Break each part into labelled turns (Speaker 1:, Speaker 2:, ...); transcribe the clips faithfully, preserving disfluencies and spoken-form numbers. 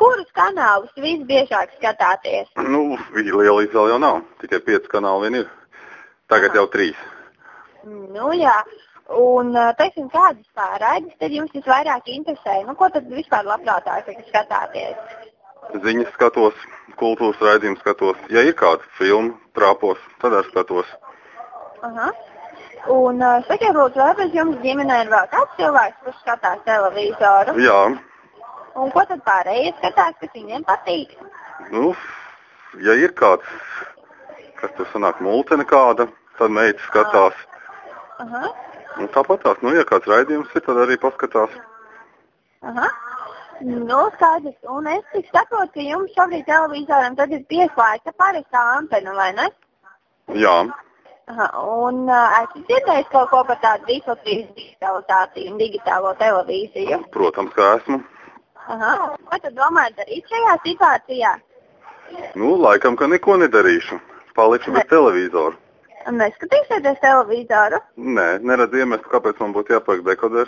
Speaker 1: kurus kanālus visbiežāk skatāties?
Speaker 2: Nu, liela izvēle jau nav. Tikai pieci kanāli vien ir. Tagad jau trīs.
Speaker 1: Nu jā. Un, teiksim, kādas pārraides tad jums visvairāk interesē? Nu, ko tad vispār labprātāk skatāties?
Speaker 2: Ziņas skatos, kultūras raidījumus skatos. Ja ir kāda filma, trāpos, tad arī skatos.
Speaker 1: Aha. Un, sakiet, lūdzu, vai bez jums ģimenē ir vēl kāds cilvēks, kurš skatās televizoru?
Speaker 2: Jā.
Speaker 1: Un ko tad pārējie skatās, kas viņiem patīk?
Speaker 2: Nu, ja ir kāds, kas tur sanāk multene kāda, tad meita skatās.
Speaker 1: Aha.
Speaker 2: Un tāpat tās, nu, ja kāds raidījums ir, tad arī paskatās.
Speaker 1: Aha. Nu, skaidrs. Un es tik saprotu, ka jums šobrīd televizoram tad ir pieslēgta parastā antena, vai ne?
Speaker 2: Jā.
Speaker 1: Aha. Un uh, esmu dzirdējis kaut ko par tādu digitālijas digitalizāciju un digitālo televīziju?
Speaker 2: Protams, ka esmu.
Speaker 1: Aha. Ko tad domājat darīt šajā situācijā?
Speaker 2: Nu, laikam, ka neko nedarīšu. Palikšu bez televizoru.
Speaker 1: Neskatīsieties televizoru?
Speaker 2: Nē, neredz iemeslu, kāpēc man būtu jāpaliek dekoders.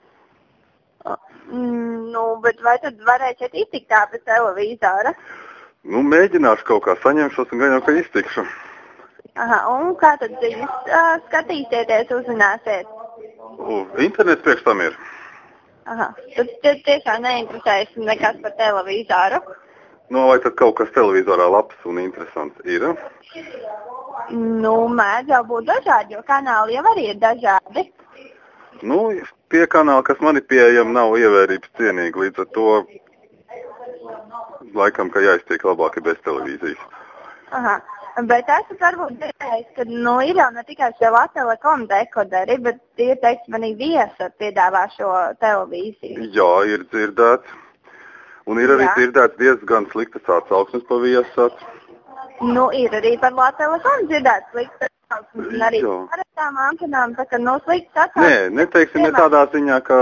Speaker 1: Mm, nu, bet vai tad varēsiet iztikt tā bez televizora?
Speaker 2: Nu, mēģināšu kaut kā saņemšos un gan jau, ka iztikšu.
Speaker 1: Aha, un kā tad ziņas uh, skatīsieties, uzzināsiet?
Speaker 2: U, internets priekš tam ir.
Speaker 1: Aha, tad, tad tiešām neinteresējas nekas par televizoru?
Speaker 2: Nu, vai tad kaut kas televizorā labs un interesants ir?
Speaker 1: Nu, mēdz jau būt dažādi, jo kanāli jau arī ir dažādi.
Speaker 2: Nu, tie kanāli, kas man ir pieejami, nav ievērības cienīgi, līdz ar to laikam, ka jāiztiek labāk bez televīzijas.
Speaker 1: Aha, bet esat varbūt dzirdējis, ka, nu, ir jau ne tikai šie Latvijas dekoderi, bet tie, teiksim, arī viesat piedāvā šo televīziju.
Speaker 2: Jā, ir dzirdēts. Un ir arī
Speaker 1: Jā.
Speaker 2: dzirdēts diezgan sliktas atsauksmes pa viesat.
Speaker 1: Nu, ir arī par Latvijas dzirdēts sliktas atsauksmes, un arī
Speaker 2: Jā.
Speaker 1: par tām antenām, tā ka, nu, sliktas atsauksmes.
Speaker 2: Nē, neteiksim ne tādā ziņā, ka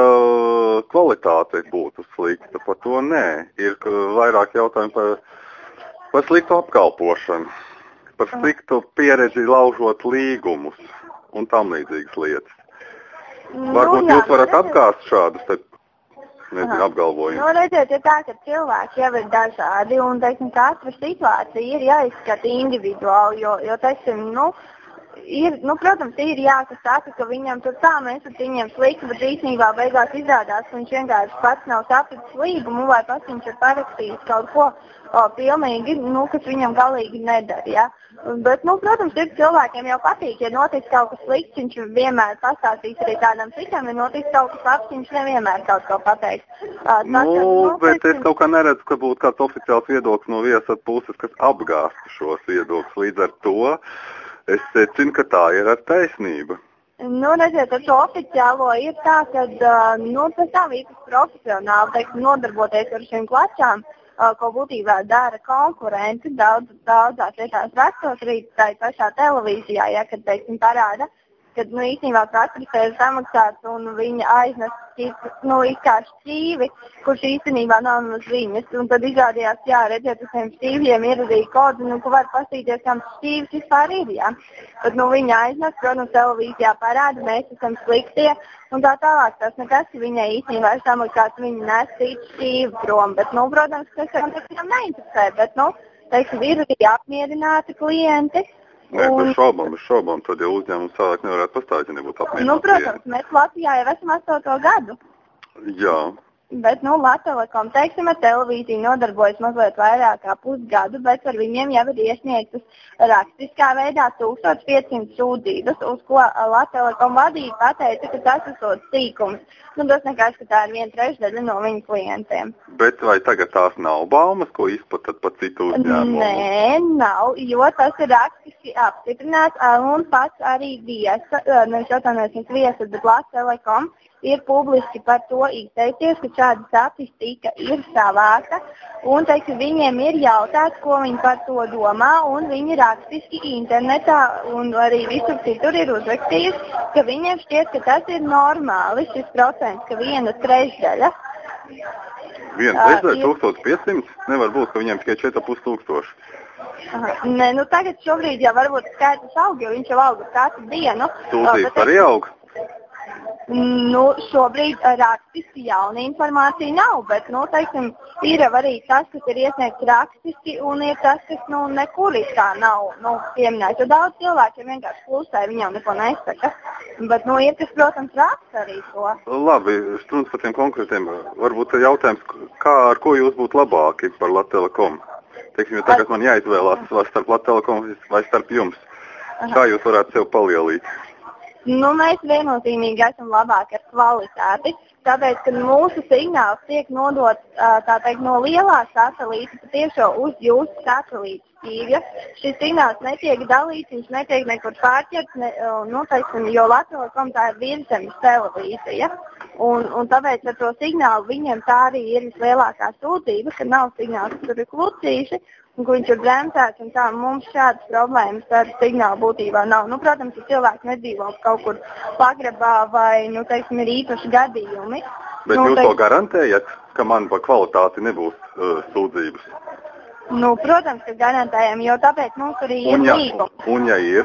Speaker 2: kvalitāte būtu slikta. Par to nē. Ir vairāk jautājumu par, par sliktu apkalpošanu, par sliktu pieredzi laužot līgumus un tam līdzīgas lietas.
Speaker 1: Nu,
Speaker 2: Varbūt
Speaker 1: jā,
Speaker 2: jūs varat
Speaker 1: redziet.
Speaker 2: apgāst šādus, tad, nezinu,
Speaker 1: Aha.
Speaker 2: apgalvojumus.
Speaker 1: Nu, redziet, ir tā, ka cilvēki jau ir dažādi, un, teiksim, katra situācija ir jāizskata individuāli, jo, jo teiksim, nu, ir, nu, protams, ir jāsaka, ka viņam tur tā, mēs ar viņiem slikti, bet īstenībā beigās izrādās, ka viņš vienkārši pats nav sapratis līgumu, vai pats viņš ir parakstījis kaut ko o, pilnīgi, nu, kas viņam galīgi nedara, ja. Bet, nu, protams, ir cilvēkiem jau patīk, ja notiks kaut kas slikts, viņš vienmēr pastāstīs arī tādam citam, ja notiks kaut kas labs, viņš nevienmēr kaut ko pateiks. Uh,
Speaker 2: Nu,
Speaker 1: tas, nu,
Speaker 2: bet
Speaker 1: teiksim,
Speaker 2: es kaut kā neredzu, ka būtu kāds oficiāls viedoklis no viesat puses, kas apgāstu šos viedokļus. Līdz ar to es secinu, ka tā ir ar taisnību.
Speaker 1: Nu, redziet, ar to oficiālo ir tā, ka, uh, nu, tas nav īpaši profesionāli, teiksim, nodarboties ar šīm klačām, uh, ko būtībā dara konkurenti daudz, daudzās vietās rakstos, arī tā pašā televīzijā, ja, kad, teiksim, parāda, kad, nu, īstenībā katrs ir samaksāts un viņa aiznes, nu, kā šķīvi, kurš īstenībā nav uz viņas. Un tad izrādījās, jā, redziet, uz tiem šķīviem ir arī kodi, nu, ko var pastīties, kam šķīvis vispār ir, jā. Tad, nu, viņa aiznes, protams, televīzijā parāda, mēs esam sliktie, un tā tālāk tas nekas, ka viņai īstenībā ir samaksāts, viņa nes citu šķīvi prom. Bet, nu, protams, tas viņam neinteresē, bet, nu, teiksim, ir arī apmierināti klienti.
Speaker 2: Nē,
Speaker 1: un...
Speaker 2: bez šaubām, bez šaubām, tad jau uzņēmums savāk nevarētu pastāvēt, ja nebūtu apmierināti.
Speaker 1: Nu, protams, mēs Latvijā jau esam astoto gadu.
Speaker 2: Jā.
Speaker 1: Bet, nu, Latvijas, teiksim, ar televīziju nodarbojas mazliet vairāk kā pusgadu, bet ar viņiem jau ir iesniegtas rakstiskā veidā tūkstoš piecsimt sūdzības, uz ko Latvijas vadība pateica, ka tas esot sīkums. Nu, tas nekas, ka tā ir viena trešdaļa no viņu klientiem.
Speaker 2: Bet vai tagad tās nav baumas, ko izplatat pa citu uzņēmumu?
Speaker 1: Nē, nav, jo tas ir rakstiski apstiprināts, un pats arī viesa, nevis jautājums viesas, bet Latvijas ir publiski par to izteicies, ka šāda statistika ir savāka, un, teiksim, viņiem ir jautāts, ko viņi par to domā, un viņi rakstiski internetā un arī visur citur ir uzrakstījuši, ka viņiem šķiet, ka tas ir normāli, šis procents, ka viena trešdaļa.
Speaker 2: Viena trešdaļa, tūkstoš piecsimt? Nevar būt, ka viņiem tikai četri pus tūkstoši.
Speaker 1: Aha, nē, nu tagad šobrīd jau varbūt skaitlis aug, jo viņš jau auga katru dienu.
Speaker 2: Sūdzības arī aug?
Speaker 1: Nu, šobrīd rakstiski jauna informācija nav, bet, nu, teiksim, ir arī tas, kas ir iesniegts rakstiski, un ir tas, kas, nu, nekur it kā nav, nu, pieminēts. Jo daudz cilvēki vienkārši klusē, viņi jau neko nesaka. Bet, nu, ir, kas, protams, raksta arī to.
Speaker 2: Labi, stundas par tiem konkrētiem. Varbūt jautājums, kā, ar ko jūs būtu labāki par Latelekom? Teiksim, jo tagad man jāizvēlās vai starp Latelekom vai starp jums. Kā jūs varētu sev palielīt?
Speaker 1: Nu, mēs viennozīmīgi esam labāki ar kvalitāti, tāpēc, ka mūsu signāls tiek nodots, tā teikt, no lielā satelīta patiešo uz jūsu satelīta šķīvja. Šis signāls netiek dalīts, viņš netiek nekur pārķerts, ne, nu, teiksim, jo Latelekom tā ir virszemes televīzija. Un, un tāpēc ar to signālu viņiem tā arī ir vislielākā sūdzība, ka nav signāls, tur ir klucīši, un ka viņš ir bremzēts, un tā mums šādas problēmas ar signālu būtībā nav. Nu, protams, ja cilvēks nedzīvo kaut kur pagrabā vai, nu, teiksim, ir īpaši gadījumi.
Speaker 2: Bet
Speaker 1: nu,
Speaker 2: jūs
Speaker 1: teiksim,
Speaker 2: to garantējat, ka man par kvalitāti nebūs uh, sūdzības?
Speaker 1: Nu, protams, ka garantējam, jo tāpēc mums arī ir
Speaker 2: ja,
Speaker 1: līgums.
Speaker 2: Un ja ir?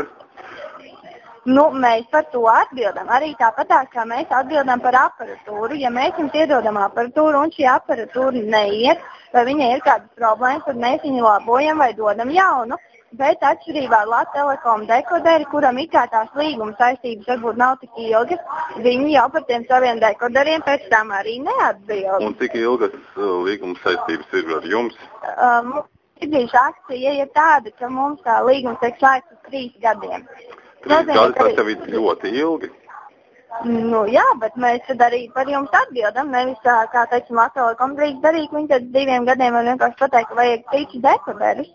Speaker 1: Nu, mēs par to atbildam. Arī tāpatās, kā mēs atbildam par aparatūru. Ja mēs jums iedodam aparatūru un šī aparatūra neiet, vai viņai ir kādas problēmas, tad mēs viņu labojam vai dodam jaunu. Bet atšķirībā ar Latelekom dekoderi, kuram it kā tās līguma saistības varbūt nav tik ilgas, viņi jau par tiem saviem dekoderiem pēc tam arī neatbild.
Speaker 2: Un cik ilgas uh, līguma saistības ir ar jums?
Speaker 1: Um, Brīdīša akcija ir tāda, ka mums tā līgums tiek slēgts uz trīs gadiem.
Speaker 2: Trīs gadi, tas jau ir ļoti ilgi.
Speaker 1: Nu jā, bet mēs tad arī par jums atbildam, nevis, kā teiksim, Latelekom drīkst darīt, viņi tad diviem gadiem var vienkārši pateikt, ka vajag citus dekoderus.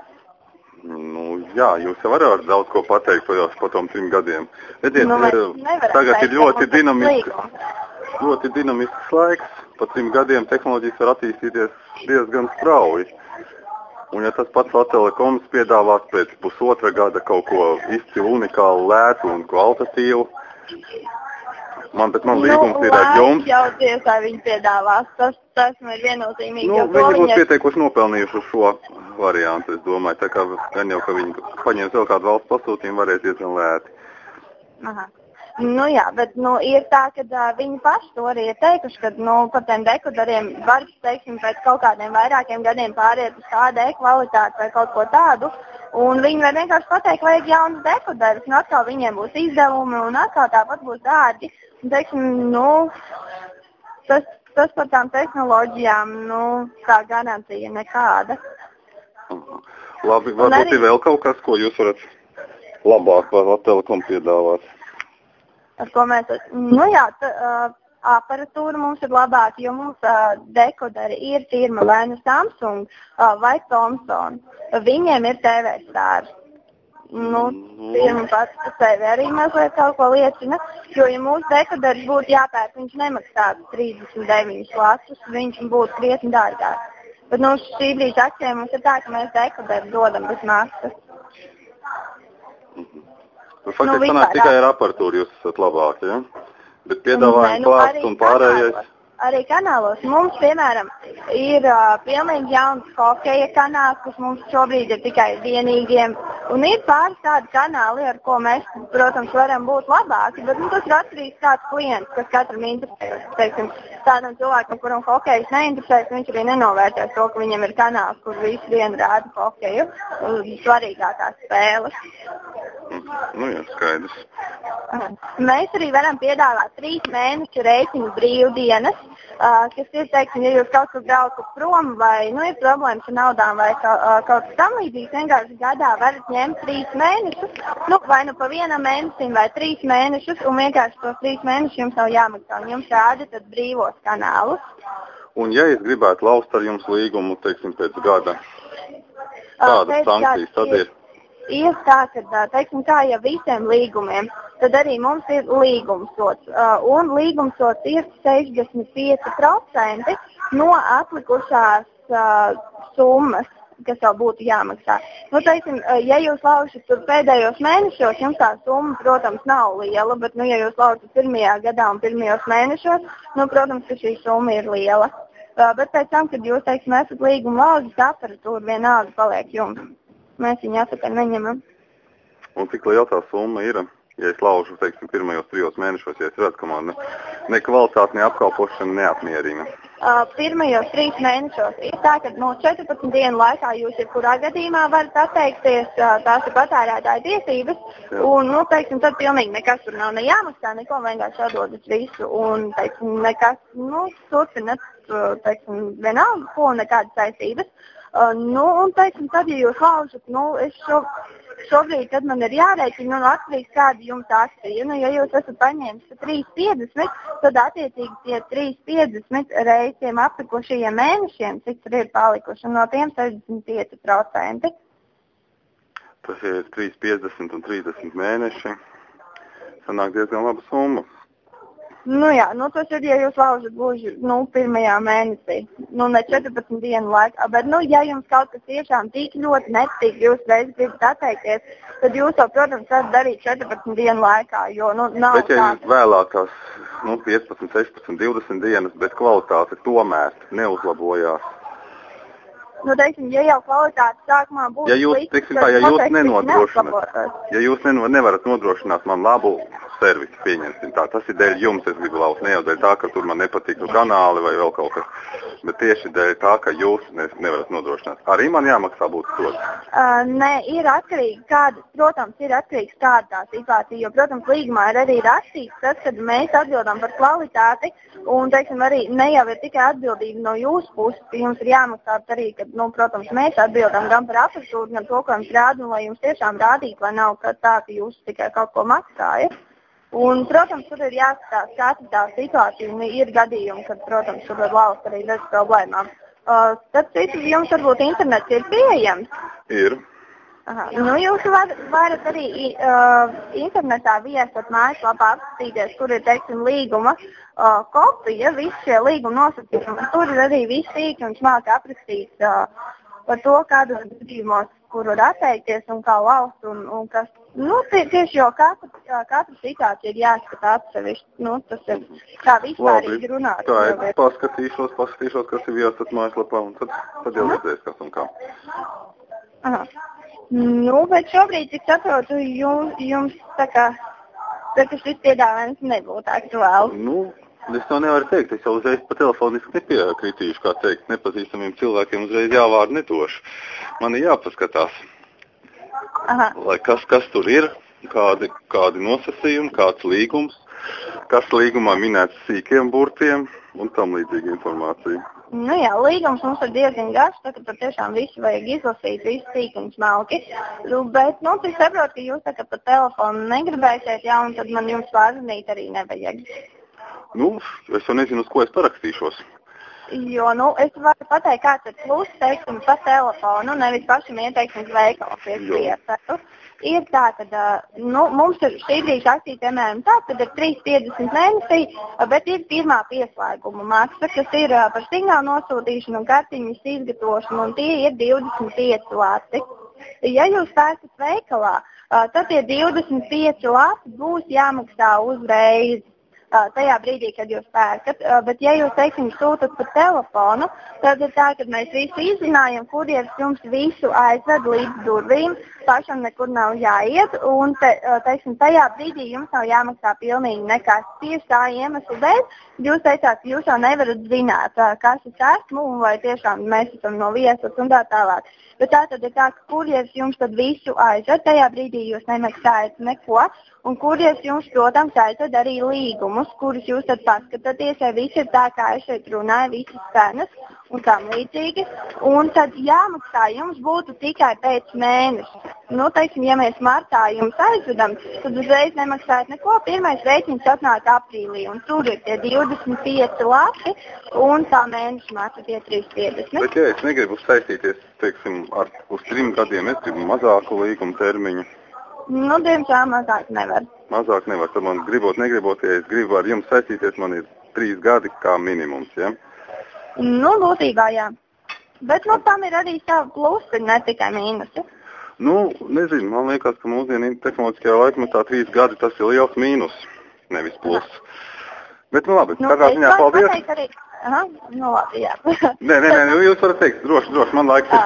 Speaker 2: Nu jā, jūs jau varat daudz ko pateikt par, par tom trim gadiem. Redziet,
Speaker 1: nu,
Speaker 2: tagad ir ļoti dinamisks, ļoti dinamisks laiks, pa trim gadiem tehnoloģijas var attīstīties diezgan strauji. Un ja tas pats Latelekoms piedāvās pēc pusotra gada kaut ko izcilu, unikālu, lētu un kvalitatīvu, man, bet man līgums nu, ir ar jums.
Speaker 1: Nu, jau tiesā viņi piedāvās, tas, tas man ir viennozīmīgi.
Speaker 2: Nu, viņi būs pieteikuši nopelnījuši uz šo variantu, es domāju, tā kā gan jau, ka viņi paņems vēl kādu valsts pasūtījumu, varēs diezgan lēti.
Speaker 1: Aha. Nu jā, bet nu, ir tā, ka uh, viņi paši to arī ir teikuši, ka nu, par tiem dekoderiem var, teiksim, pēc kaut kādiem vairākiem gadiem pāriet uz tādu e-kvalitāti vai kaut ko tādu, un viņi var vienkārši pateikt, vajag jaunas dekoderus, un atkal viņiem būs izdevumi, un atkal tāpat būs dārgi. Un, teiksim, nu, tas, tas par tām tehnoloģijām, nu, tā garantija nekāda.
Speaker 2: Aha. Labi, varbūt arī... ir vēl kaut kas, ko jūs varat labāk vai Latelekom piedāvāt?
Speaker 1: Ar ko mēs, nu jā, tā, uh, aparatūra mums ir labāka, jo mums uh, dekoderi ir firma vai nu Samsung uh, vai Thomson. Viņiem ir T V stāri. Nu, firma pats par sevi arī mazliet kaut ko liecina, jo, ja mūsu dekoderis būtu jāpērk, viņš nemaksātu trīsdesmit deviņus latus, viņš būtu krietni dārgāk. Bet, nu, šī brīža akcijā mums ir tā, ka mēs dekoderi dodam bez maksas.
Speaker 2: Faktiski nu, sanāk tikai ar aparatūru jūs esat labāki, ja? Bet piedāvājumi nu, klāsts un pārējais.
Speaker 1: Kanālos, arī kanālos. Mums, piemēram, ir uh, pilnīgi jauns hokeja kanāls, kas mums šobrīd ir tikai vienīgiem. Un ir pāris tādi kanāli, ar ko mēs, protams, varam būt labāki, bet nu, tas ir atkarīgs kāds klients, kas katram interesē. Teiksim, tādam cilvēkam, kuram hokejs neinteresēs, viņš arī nenovērtēs to, ka viņam ir kanāls, kur visu dienu rāda hokeju, svarīgākās spēles.
Speaker 2: Nu jā, skaidrs.
Speaker 1: Mēs arī varam piedāvāt trīs mēnešu reiķinu brīvdienas, uh, kas ir, teiksim, ja jūs kaut kur braucat prom vai, nu, ir problēmas ar naudām vai kaut, uh, kaut kas tam līdzīgs, vienkārši gadā varat ņemt trīs mēnešus, nu, vai nu pa vienam mēnesim vai trīs mēnešus, un vienkārši tos trīs mēnešus jums nav jāmaksā, un jums rāda tad brīvos kanālus.
Speaker 2: Un ja es gribētu laust ar jums līgumu, teiksim, pēc gada, kādas uh, sankcijas tad ir?
Speaker 1: Ir tā, ka, teiksim, kā jau visiem līgumiem, tad arī mums ir līgumsots, uh, un līgumsots ir sešdesmit pieci procenti no atlikušās uh, summas, kas jau būtu jāmaksā. Nu, teiksim, uh, ja jūs laušat tur pēdējos mēnešos, jums tā summa, protams, nav liela, bet, nu, ja jūs laušat pirmajā gadā un pirmajos mēnešos, nu, protams, ka šī summa ir liela. Uh, bet pēc tam, kad jūs, teiksim, esat līguma lauzis, aparatūra vienalga paliek jums. Mēs viņu atpakaļ neņemam.
Speaker 2: Un cik liela tā summa ir? Ja es laužu, teiksim, pirmajos trijos mēnešos, ja es redzu, ka man ne, ne kvalitāte, ne apkalpošana neapmierina.
Speaker 1: Uh, pirmajos trīs mēnešos ir tā, ka no četrpadsmit dienu laikā jūs jebkurā gadījumā varat atteikties, uh, tās ir patērētāja tiesības, Jā. un, nu, teiksim, tad pilnīgi nekas tur nav ne jāmaksā, neko vienkārši atdodas visu, un, teiksim, nekas, nu, turpinat, teiksim, vienalga, ko nekādas saistības. Uh, nu, un, teiksim, tad, ja jūs laužat, nu, es šo... Šobrīd, kad man ir jārēķina, nu, atkarīgs kādi jums akcija. Nu, ja jūs esat paņēmis trīs piecdesmit, tad attiecīgi tie trīs piecdesmit reiz tiem aplikušajiem mēnešiem, cik tur ir palikuši, no tiem sešdesmit pieci procenti.
Speaker 2: Tas ir trīs piecdesmit un trīsdesmit mēneši. Sanāk diezgan laba summa.
Speaker 1: Nu jā, nu tas ir, ja jūs laužat gluži, nu, pirmajā mēnesī, nu, ne četrpadsmit dienu laikā, bet, nu, ja jums kaut kas tiešām tik ļoti nepatīk, jūs reiz gribat atteikties, tad jūs to, protams, varat darīt četrpadsmit dienu laikā, jo, nu, nav
Speaker 2: bet, ja jūs vēlākās, nu, piecpadsmit, sešpadsmit, divdesmit dienas, bet kvalitāte tomēr neuzlabojās.
Speaker 1: Nu, teiksim, ja jau kvalitāte sākumā būs
Speaker 2: ja jūs,
Speaker 1: slikta,
Speaker 2: teiksim, tā, ja jūs nenodrošināt, ja jūs neno, nevarat nodrošināt man labu servisu, pieņemsim tā, tas ir dēļ jums, es gribu lauzt, ne jau dēļ tā, ka tur man nepatīk kanāli vai vēl kaut kas, bet tieši dēļ tā, ka jūs ne, nevarat nodrošināt. Arī man jāmaksā būtu sods?
Speaker 1: Uh, nē, ir atkarīgi, kāda, protams, ir atkarīgs kāda tā situācija, jo, protams, līgumā ir arī rakstīts tas, kad mēs atbildam par kvalitāti, un, teiksim, arī ne jau ir tikai atbildība no jūsu puses, jums ir jāmaksā arī, kad, nu, protams, mēs atbildam gan par aparatūru, gan to, ko jums rāda, un lai jums tiešām rādītu, lai nav tā, ka jūs tikai kaut ko maksājat. Un, protams, tur ir jāskatās katra tā situācija, un ir gadījumi, kad, protams, tur var lauzt arī bez problēmām. Uh, tad citu jums varbūt internets ir pieejams?
Speaker 2: Ir.
Speaker 1: Aha. Nu, jūs var, varat arī uh, internetā viesot mājaslapā apskatīties, kur ir, teiksim, līguma uh, kopija, visi šie līguma nosacījumi. Tur ir arī visi sīki un smāki aprakstīts uh, par to, kādos gadījumos, kur var atteikties un kā lauzt un, un kas. Nu, tieši jau katra, katra situācija ir jāskata atsevišķi. Nu, tas ir kā vispārīgi runāt.
Speaker 2: Tā ir, paskatīšos, paskatīšos, kas ir iesat mājaslapā, un tad, tad jau redzēs, kas un kā.
Speaker 1: Aha. Nu, bet šobrīd, cik saprotu, jums, jums tā kā, tā kā šis piedāvājums nebūtu aktuāls.
Speaker 2: Nu, es to nevaru teikt, es jau uzreiz pa telefoniski nepiekritīšu, kā teikt, nepazīstamiem cilvēkiem uzreiz jāvārdu nedošu. Man ir jāpaskatās.
Speaker 1: Aha.
Speaker 2: Lai kas, kas tur ir, kādi, kādi nosacījumi, kāds līgums, kas līgumā minēts sīkiem burtiem un tam līdzīga informācija.
Speaker 1: Nu jā, līgums mums ir diezgan garš, tā ka tur tiešām visu vajag izlasīt, visu sīk un smalki. Bet, nu, es saprotu, ka jūs tā kā pa telefonu negribēsiet, jā, un tad man jums vārzanīt arī nevajag.
Speaker 2: Nu, es jau nezinu, uz ko es parakstīšos.
Speaker 1: Jo, nu, es varu pateikt, kāds ir plus, teiksim, pa telefonu, nevis pašam ieteiksim veikalu pie vietas. Ir tā, ka, nu, mums ir šī brīža akcija, piemēram, tā, kad ir trīs piecdesmit mēnesī, bet ir pirmā pieslēguma maksa, kas ir par signālu nosūtīšanu un kartiņas izgatavošanu, un tie ir divdesmit pieci lati. Ja jūs pērkat veikalā, tad tie divdesmit pieci lati būs jāmaksā uzreiz. Tajā brīdī, kad jūs pērkat, bet ja jūs, teiksim, sūtat pa telefonu, tad ir tā, ka mēs visu izzinājam, kurieris jums visu aizved līdz durvīm, pašam nekur nav jāiet, un, te, teiksim, tajā brīdī jums nav jāmaksā pilnīgi nekas. Tieši tā iemesla dēļ, jūs teicāt, ka jūs jau nevarat zināt, kas es esmu, un vai tiešām mēs esam no vietas un tā tālāk. Bet tā tad ir tā, ka kurieris jums tad visu aizved, tajā brīdī jūs nemaksājat neko, un kurieris jums, protams, aizved arī līgumus, kurus jūs tad paskatāties, ja viss ir tā, kā es šeit runāju, visas cenas un tam līdzīgi, un tad jāmaksā jums būtu tikai pēc mēneša. Nu, teiksim, ja mēs martā jums aizvedam, tad uzreiz nemaksājat neko, pirmais rēķins atnāk aprīlī, un tur ir tie divdesmit pieci lati, un tā mēneša maksa tie trīs piecdesmit.
Speaker 2: Bet, ja es negribu saistīties, teiksim, ar uz trim gadiem, es gribu mazāku līguma termiņu.
Speaker 1: Nu, diemžēl mazāk nevar.
Speaker 2: Mazāk nevar, tad man gribot, negribot, ja es gribu ar jums saistīties, man ir trīs gadi kā minimums, ja?
Speaker 1: Nu, būtībā, jā. Bet, nu, tam ir arī savu plusi, ne tikai mīnusi.
Speaker 2: Nu, nezinu, man liekas, ka mūsdienu tehnoloģiskajā laikmetā trīs gadi tas ir liels mīnus, nevis plus. Bet, nu, labi,
Speaker 1: nu,
Speaker 2: tādā ziņā paldies.
Speaker 1: Arī... Aha, nu, labi, jā.
Speaker 2: nē, nē, nē, jūs varat teikt, droši, droši, man laiks ir.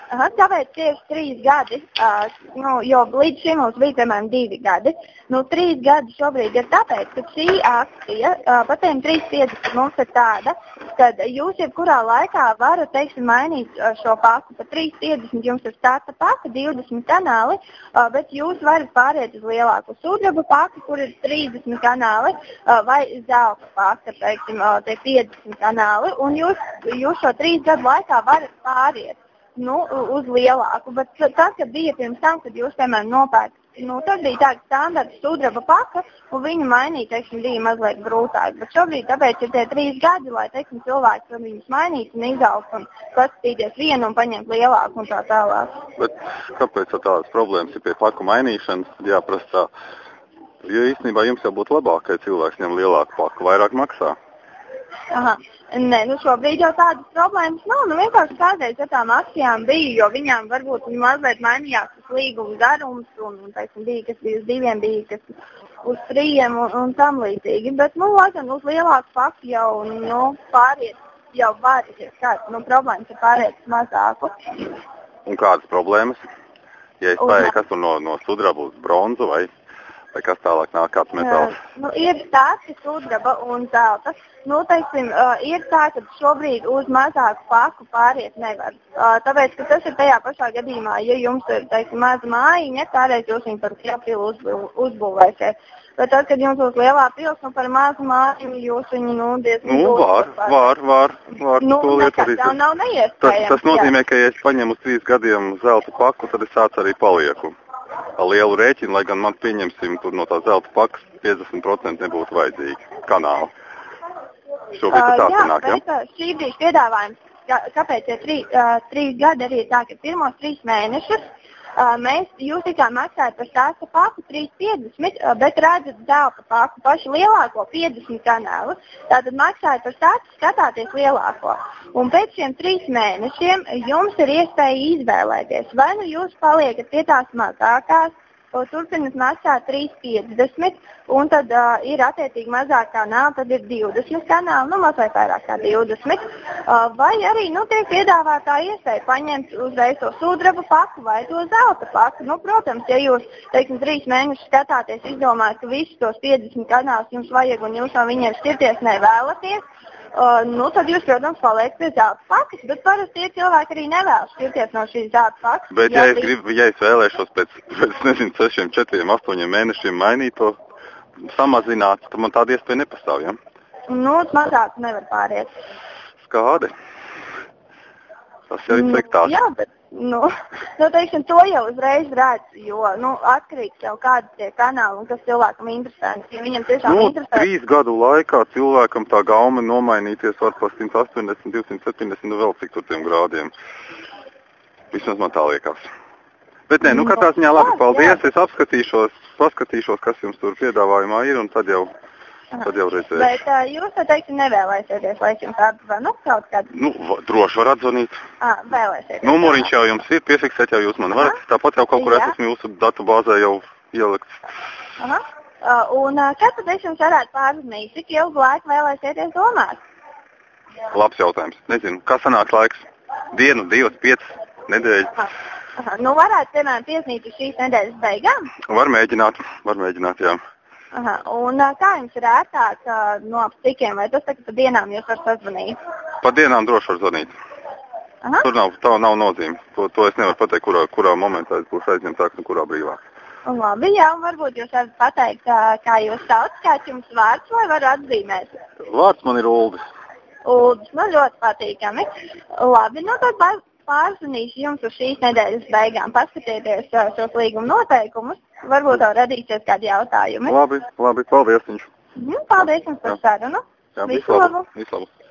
Speaker 1: Aha, tāpēc tieši trīs gadi, uh, nu, jo līdz šim mums bija, piemēram, divi gadi. Nu, trīs gadi šobrīd ir tāpēc, ka šī akcija, uh, pat tiem trīs piedesmit mums ir tāda, kad jūs jebkurā laikā varat, teiksim, mainīt uh, šo paku. Pa trīs piedesmit jums ir starta paka, divdesmit kanāli, uh, bet jūs varat pāriet uz lielāku sudraba paku, kur ir trīsdesmit kanāli, uh, vai zelta paka, teiksim, uh, tie piecdesmit kanāli, un jūs, jūs šo trīs gadu laikā varat pāriet. Nu, uz lielāku, bet tas, kad bija pirms tam, kad jūs, piemēram, nopērkat, nu, tas bija tāds standarts sudraba paka, un viņu mainīt, teiksim, bija mazliet grūtāk. Bet šobrīd, tāpēc ir tie trīs gadi, lai, teiksim, cilvēks var viņus mainīt un izaugt un paskatīties vienu un paņemt lielāku un tā tālāk.
Speaker 2: Bet kāpēc tādas problēmas ir pie paku mainīšanas, tad jāprasa tā, jo īstenībā jums jau būtu labāk, ja cilvēks ņem lielāku paku, vairāk maksā.
Speaker 1: Aha. Nē, nu šobrīd jau tādas problēmas nav. Nu vienkārši kādreiz ar tām akcijām bija, jo viņām varbūt mazliet mainījās tas līguma garums un, un teiksim, bija, kas bija uz diviem, bija, kas uz trījiem un, un tam līdzīgi. Bet, nu, laikam, uz lielāku faktu jau, nu, pāriet jau var, ir kāds, nu, problēmas ir pāriet mazāku.
Speaker 2: Un kādas problēmas? Ja es pārēju, kas tur no, no sudraba uz bronzu vai, vai kas tālāk nāk, kāds metāls?
Speaker 1: Nu, ir tāds, ka sudraba un zelta. Nu, teiksim, uh, ir tā, ka šobrīd uz mazāku paku pāriet nevar. Uh, tāpēc, ka tas ir tajā pašā gadījumā, ja jums ir, teiksim, maza mājiņa, kādreiz jūs viņu par lielu pilu uzbūvēsiet. Bet tad, kad jums būs lielā pils un par mazu mājiņu, jūs viņu, nu, diezgan...
Speaker 2: Nu, var, var, var, var.
Speaker 1: Nu, nekas jau nav neiespējams.
Speaker 2: Tas, tas nozīmē, jā. Ka, ja es paņemu uz trīs gadiem zelta paku, tad es tāds arī palieku. Ar lielu rēķinu, lai gan man pieņemsim, tur no tā zelta pakas piecdesmit procenti nebūtu vajadzīgi kanāli. Šobrīd uh, tā
Speaker 1: jā,
Speaker 2: sanāk, ja?
Speaker 1: Bet šī brīža piedāvājums, kā, kāpēc ir trī, uh, trīs gadi arī tā, ka pirmos trīs mēnešus uh, mēs, jūs tikā maksājat par starta paku trīs piecdesmit, uh, bet redzat zelta paku pašu lielāko piecdesmit kanālu. Tātad maksājat par starta, skatāties lielāko. Un pēc šiem trīs mēnešiem jums ir iespēja izvēlēties, vai nu jūs paliekat pie tās mazākās, turpināt maksāt trīs piecdesmit, un tad uh, ir attiecīgi mazāk kanāli, tad ir divdesmit kanāli, nu mazliet vairāk kā divdesmit, uh, vai arī, nu, tiek piedāvātā iespēja paņemt uzreiz to sudraba paku vai to zelta paku. Nu, protams, ja jūs, teiksim, trīs mēnešus skatāties, izdomājat, ka visus tos piecdesmit kanālus jums vajag un jūs no viņiem šķirties nevēlaties, Uh, nu, tad jūs, protams, paliekat pie zelta pakas, bet parasti tie cilvēki arī nevēlas šķirties no šīs zelta pakas.
Speaker 2: Bet, ja, ja, es, gribu, ja es vēlēšos pēc, pēc nezinu, sešiem, četriem, astoņiem mēnešiem mainīt to, samazināt, tad man tāda iespēja nepastāv, ja?
Speaker 1: Nu, mazāk nevar pāriet.
Speaker 2: Skādi. Tas jau ir sliktāk.
Speaker 1: Jā, bet, nu, nu, teiksim, to jau uzreiz redz, jo, nu, atkarīgs jau kādi tie kanāli un kas cilvēkam interesanti. Ja viņam tiešām
Speaker 2: nu,
Speaker 1: interesanti.
Speaker 2: Trīs gadu laikā cilvēkam tā gaume nomainīties var pa simt astoņdesmit, divsimt septiņdesmit un vēl cik tur tiem grādiem. Vismaz man tā liekas. Bet nē, nu, katrā ziņā labi, paldies. Es apskatīšos, paskatīšos, kas jums tur piedāvājumā ir, un tad jau, tad jau redzēšu.
Speaker 1: Bet uh, jūs, tā teiksim, nevēlēsieties, lai jums atzvanu kaut kādu?
Speaker 2: Nu, droši var atzvanīt.
Speaker 1: Ah, vēlēsieties.
Speaker 2: Numuriņš jau jums ir, piefiksēt jau jūs man varat. Tāpat jau kaut kur es esmu jūsu datu bāzē jau ielikts.
Speaker 1: Aha. Uh, un uh, kad tad es jums varētu pārzvanīt? Cik ilgu laiku vēlēsieties domāt?
Speaker 2: Labs jautājums. Nezinu, kas sanāks laiks? Dienu, divas, piecas, nedēļas.
Speaker 1: Aha. Aha. Nu, varētu, piemēram, piesnīt uz šīs nedēļas beigām?
Speaker 2: Var mēģināt, var mēģināt, jā.
Speaker 1: Aha. Un uh, kā jums ir ērtāk uh, no cikiem, vai tas tagad pa dienām jūs varat sazvanīt?
Speaker 2: Pa dienām droši var zvanīt.
Speaker 1: Aha.
Speaker 2: Tur nav, tā nav nozīme. To, to es nevaru pateikt, kurā, kurā momentā es būšu aizņemtāks un kurā brīvāk.
Speaker 1: Un labi, jā, un varbūt jūs varat pateikt, uh, kā jūs sauc, kāds jums vārds, vai varu atzīmēt?
Speaker 2: Vārds man ir Uldis.
Speaker 1: Uldis, man ļoti patīkami. Labi, nu tad pārzvanīšu jums uz šīs nedēļas beigām. Paskatieties uh, šos līguma noteikumus. Varbūt jau radīsies kādi jautājumi.
Speaker 2: Labi, labi, paldies viņš.
Speaker 1: Mm, paldies jums par sarunu.
Speaker 2: Jā, visu labu. Visu labu.